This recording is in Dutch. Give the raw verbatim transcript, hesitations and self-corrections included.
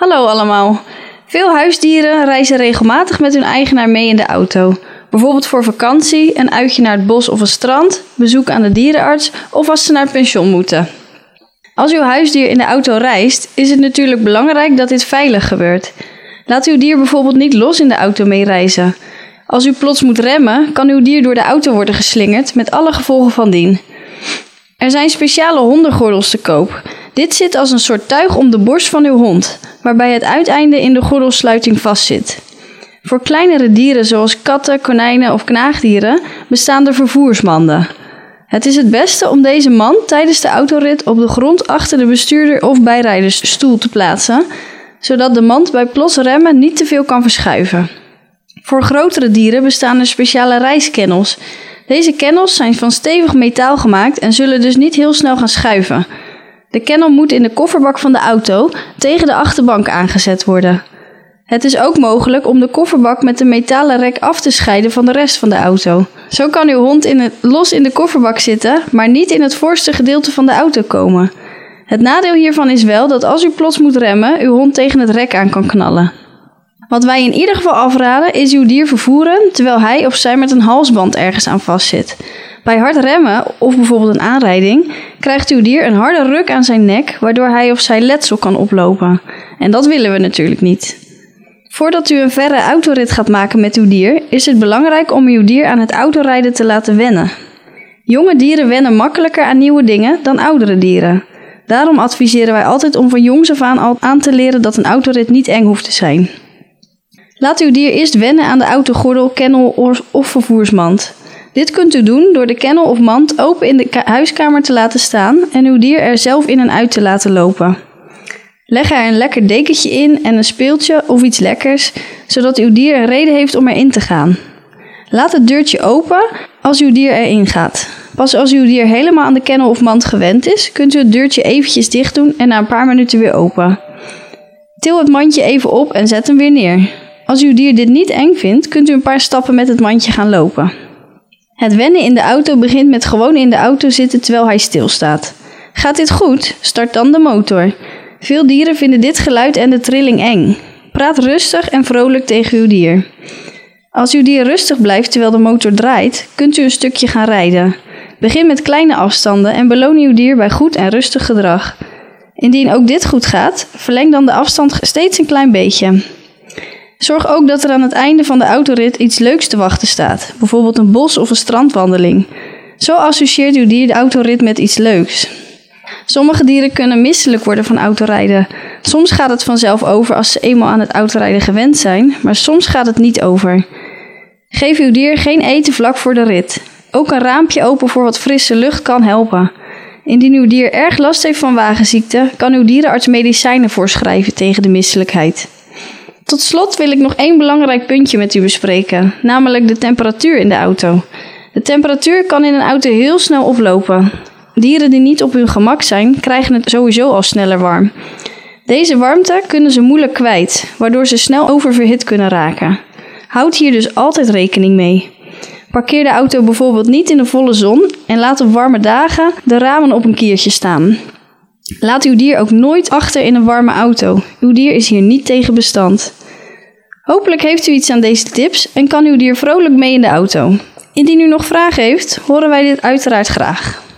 Hallo allemaal. Veel huisdieren reizen regelmatig met hun eigenaar mee in de auto. Bijvoorbeeld voor vakantie, een uitje naar het bos of een strand, bezoek aan de dierenarts of als ze naar het pension moeten. Als uw huisdier in de auto reist, is het natuurlijk belangrijk dat dit veilig gebeurt. Laat uw dier bijvoorbeeld niet los in de auto meereizen. Als u plots moet remmen, kan uw dier door de auto worden geslingerd met alle gevolgen van dien. Er zijn speciale hondengordels te koop. Dit zit als een soort tuig om de borst van uw hond, waarbij het uiteinde in de gordelsluiting vastzit. Voor kleinere dieren zoals katten, konijnen of knaagdieren bestaan er vervoersmanden. Het is het beste om deze mand tijdens de autorit op de grond achter de bestuurder of bijrijdersstoel te plaatsen, zodat de mand bij plots remmen niet te veel kan verschuiven. Voor grotere dieren bestaan er speciale reiskennels. Deze kennels zijn van stevig metaal gemaakt en zullen dus niet heel snel gaan schuiven. De kennel moet in de kofferbak van de auto tegen de achterbank aangezet worden. Het is ook mogelijk om de kofferbak met de metalen rek af te scheiden van de rest van de auto. Zo kan uw hond in het, los in de kofferbak zitten, maar niet in het voorste gedeelte van de auto komen. Het nadeel hiervan is wel dat als u plots moet remmen, uw hond tegen het rek aan kan knallen. Wat wij in ieder geval afraden is uw dier vervoeren terwijl hij of zij met een halsband ergens aan vastzit. Bij hard remmen of bijvoorbeeld een aanrijding krijgt uw dier een harde ruk aan zijn nek waardoor hij of zij letsel kan oplopen. En dat willen we natuurlijk niet. Voordat u een verre autorit gaat maken met uw dier is het belangrijk om uw dier aan het autorijden te laten wennen. Jonge dieren wennen makkelijker aan nieuwe dingen dan oudere dieren. Daarom adviseren wij altijd om van jongs af aan al aan te leren dat een autorit niet eng hoeft te zijn. Laat uw dier eerst wennen aan de autogordel, kennel of vervoersmand. Dit kunt u doen door de kennel of mand open in de huiskamer te laten staan en uw dier er zelf in en uit te laten lopen. Leg er een lekker dekentje in en een speeltje of iets lekkers, zodat uw dier een reden heeft om erin te gaan. Laat het deurtje open als uw dier erin gaat. Pas als uw dier helemaal aan de kennel of mand gewend is, kunt u het deurtje eventjes dicht doen en na een paar minuten weer open. Til het mandje even op en zet hem weer neer. Als uw dier dit niet eng vindt, kunt u een paar stappen met het mandje gaan lopen. Het wennen in de auto begint met gewoon in de auto zitten terwijl hij stilstaat. Gaat dit goed? Start dan de motor. Veel dieren vinden dit geluid en de trilling eng. Praat rustig en vrolijk tegen uw dier. Als uw dier rustig blijft terwijl de motor draait, kunt u een stukje gaan rijden. Begin met kleine afstanden en beloon uw dier bij goed en rustig gedrag. Indien ook dit goed gaat, verleng dan de afstand steeds een klein beetje. Zorg ook dat er aan het einde van de autorit iets leuks te wachten staat, bijvoorbeeld een bos- of een strandwandeling. Zo associeert uw dier de autorit met iets leuks. Sommige dieren kunnen misselijk worden van autorijden. Soms gaat het vanzelf over als ze eenmaal aan het autorijden gewend zijn, maar soms gaat het niet over. Geef uw dier geen eten vlak voor de rit. Ook een raampje open voor wat frisse lucht kan helpen. Indien uw dier erg last heeft van wagenziekte, kan uw dierenarts medicijnen voorschrijven tegen de misselijkheid. Tot slot wil ik nog één belangrijk puntje met u bespreken, namelijk de temperatuur in de auto. De temperatuur kan in een auto heel snel oplopen. Dieren die niet op hun gemak zijn, krijgen het sowieso al sneller warm. Deze warmte kunnen ze moeilijk kwijt, waardoor ze snel oververhit kunnen raken. Houd hier dus altijd rekening mee. Parkeer de auto bijvoorbeeld niet in de volle zon en laat op warme dagen de ramen op een kiertje staan. Laat uw dier ook nooit achter in een warme auto. Uw dier is hier niet tegen bestand. Hopelijk heeft u iets aan deze tips en kan uw dier vrolijk mee in de auto. Indien u nog vragen heeft, horen wij dit uiteraard graag.